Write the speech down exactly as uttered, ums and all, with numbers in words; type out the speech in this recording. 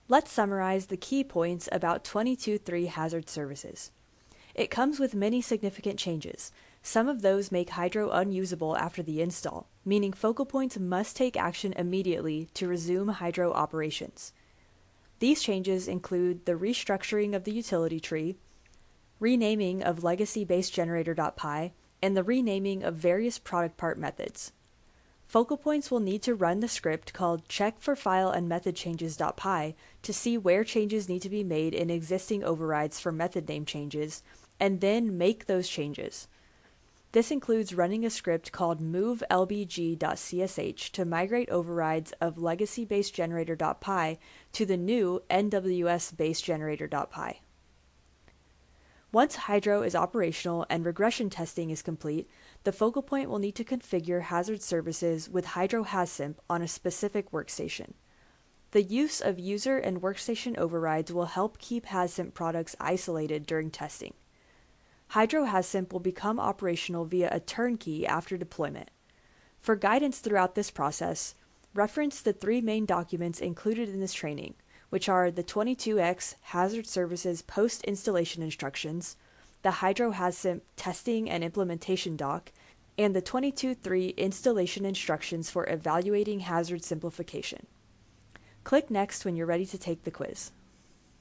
Let's summarize the key points about twenty-two point three Hazard Services. It comes with many significant changes. Some of those make Hydro unusable after the install, meaning focal points must take action immediately to resume Hydro operations. These changes include the restructuring of the utility tree, renaming of legacy base generator.py, and the renaming of various product part methods. Focal points will need to run the script called check for file and method changes.py to see where changes need to be made in existing overrides for method name changes, and then make those changes. This includes running a script called move L B G dot C S H to migrate overrides of legacy base generator.py to the new N W S base generator.py. Once Hydro is operational and regression testing is complete, the focal point will need to configure hazard services with Hydro HazSimp on a specific workstation. The use of user and workstation overrides will help keep HazSimp products isolated during testing. Hydro HazSimp will become operational via a turnkey after deployment. For guidance throughout this process, reference the three main documents included in this training, which are the twenty-two X Hazard Services Post-Installation Instructions, the Hydro HazSimp Testing and Implementation Doc, and the twenty-two point three Installation Instructions for Evaluating Hazard Simplification. Click Next when you're ready to take the quiz.